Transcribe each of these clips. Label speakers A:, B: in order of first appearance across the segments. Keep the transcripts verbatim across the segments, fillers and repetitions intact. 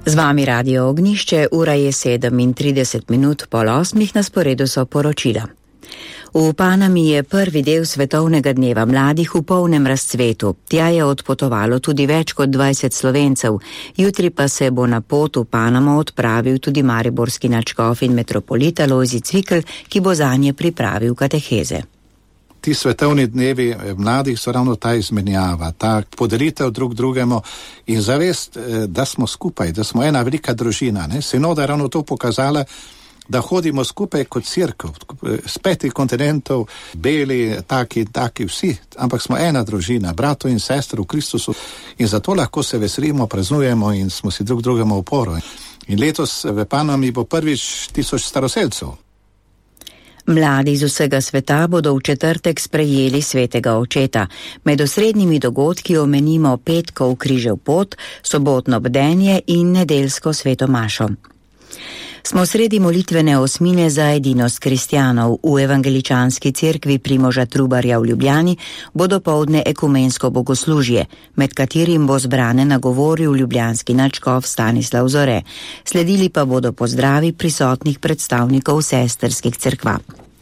A: Z vami Radio Ognjišče, ura je sedemintrideset minut pol osmih, na sporedu so poročila. V Panami je prvi del svetovnega dneva mladih v polnem razcvetu. Tja je odpotovalo tudi več kot dvajset Slovencev. Jutri pa se bo na pot v Panamo odpravil tudi mariborski nadškof in metropolit Alojzij Cvikl, ki bo zanje pripravil kateheze.
B: Ti svetovni dnevi mladih so ravno ta izmenjava, ta podelitev drug drugemu in zavest, da smo skupaj, da smo ena velika družina. Ne? Sinoda je ravno to pokazala, da hodimo skupaj kot cerkev, z petih kontinentov, beli, taki, taki vsi, ampak smo ena družina, brato in sestro v Kristusu in zato lahko se veselimo, praznujemo in smo si drug drugemu oporo. In letos v Panami bo prvič tisoč staroselcev.
A: Mladi iz vsega sveta bodo v četrtek sprejeli svetega očeta. Med osrednjimi dogodki omenimo petkov križev pot, sobotno bdenje in nedeljsko sveto mašo. Smo sredi molitvene osmine za edinost kristjanov. V evangeličanski cerkvi Primoža Trubarja v Ljubljani bo dopoldne ekumensko bogoslužje, med katerim bo zbrane nagovoril ljubljanski nadškof Stanislav Zore. Sledili pa bodo pozdravi prisotnih predstavnikov sestrskih cerkva.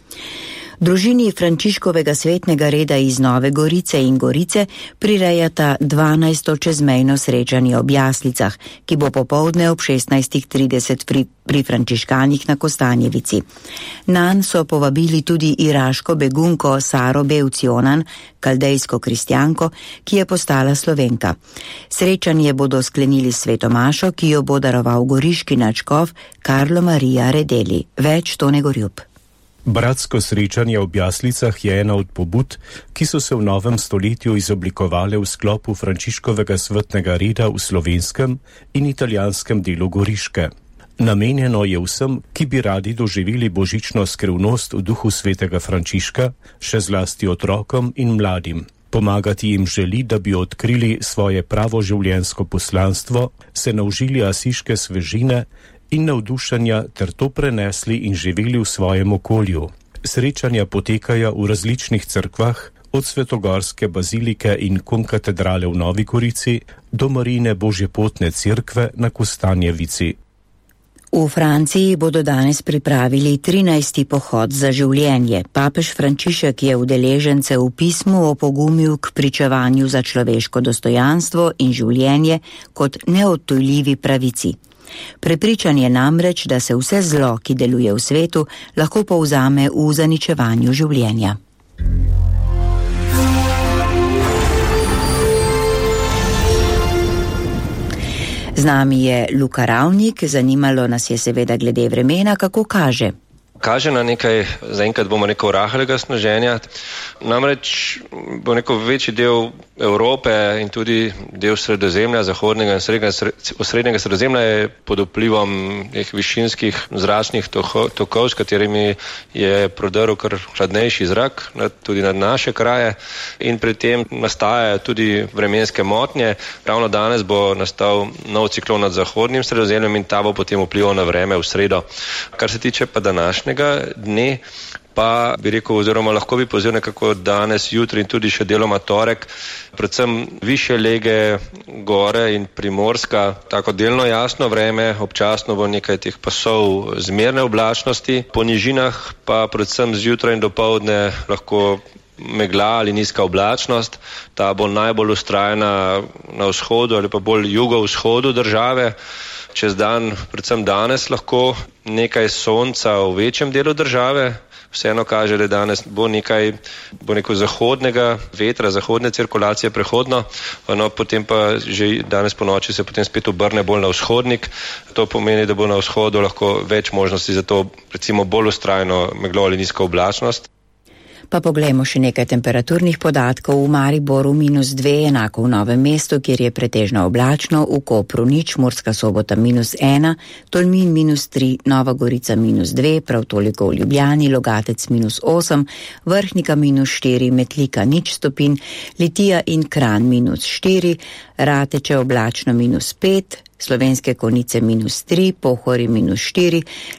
A: Družini Frančiškovega svetnega reda iz Nove Gorice in Gorice prirejata dvanajsto čezmejno srečanje ob Jaslicah, ki bo popoldne ob šestnajst trideset pri, pri Frančiškanih na Kostanjevici. Nanj so povabili tudi iraško begunko Saro Bevcionan, kaldejsko kristjanko, ki je postala Slovenka. Srečanje bodo sklenili s sveto mašo, ki jo bo daroval goriški nadškof Karlo Marija Redeli. Več Tone Gorjup.
C: Bratsko srečanje ob Jaslicah je ena od pobud, ki so se v novem stoletju izoblikovale v sklopu Frančiškovega svetnega reda v slovenskem in italijanskem delu Goriške. Namenjeno je vsem, ki bi radi doživeli božično skrivnost v duhu svetega Frančiška, še zlasti otrokom in mladim. Pomagati jim želi, da bi odkrili svoje pravo življenjsko poslanstvo, se naužili asiške svežine in navdušenja ter to prenesli in živeli v svojem okolju. Srečanja potekajo v različnih cerkvah, od Svetogorske bazilike in konkatedrale v Novi Gorici do Marijine Božjepotne cerkve na Kostanjevici.
A: V Franciji bodo danes pripravili trinajsti pohod za življenje. Papež Frančišek je udeležence v pismu opogumil k pričevanju za človeško dostojanstvo in življenje kot neodtujljivi pravici. Prepričan je namreč, da se vse zlo, ki deluje v svetu, lahko povzame v zaničevanju življenja. Z nami je Luka Ravnik, zanimalo nas je seveda glede vremena, kako kaže.
D: Kaže na nekaj, zaenkrat bomo rekel, rahelega sneženja. Namreč bo neko večji del Evrope in tudi del Sredozemlja, zahodnega in osrednjega Sredozemlja je pod vplivom teh višinskih zračnih tokov, s katerimi je prodrl kar hladnejši zrak, tudi nad naše kraje, in pri tem nastajajo tudi vremenske motnje. Ravno danes bo nastal nov ciklon nad zahodnim Sredozemljem in ta bo potem vplival na vreme v sredo. Kar se tiče pa današnjega dne, pa bi rekel, oziroma lahko bi povzel nekako danes, jutri in tudi še deloma torek, predvsem višje lege, gore in Primorska, tako delno jasno vreme, občasno bo nekaj teh pasov zmerne oblačnosti, po nižinah pa predvsem zjutraj in dopoldne lahko megla ali nizka oblačnost, ta bo najbolj vztrajna na vzhodu ali pa bolj jugovzhodu države. Čez dan, predvsem danes, lahko nekaj sonca v večjem delu države. Vseeno kaže, da danes bo nekaj bo neko zahodnega vetra, zahodne cirkulacije prehodno, no potem pa že danes po noči se potem spet obrne bolj na vzhodnik. To pomeni, da bo na vzhodu lahko več možnosti za to, recimo bolj vztrajno meglo ali nizko oblačnost.
A: Pa poglejmo še nekaj temperaturnih podatkov. V Mariboru minus dve, enako v Novem mestu, kjer je pretežno oblačno, v Kopru nič, Murska Sobota minus ena, Tolmin minus tri, Nova Gorica minus dve, prav toliko v Ljubljani, Logatec minus osem, Vrhnika minus štiri, Metlika nič stopinj, Litija in Kranj minus štiri, Rateče oblačno minus pet, Slovenske Konjice minus tri, Pohorje minus štiri,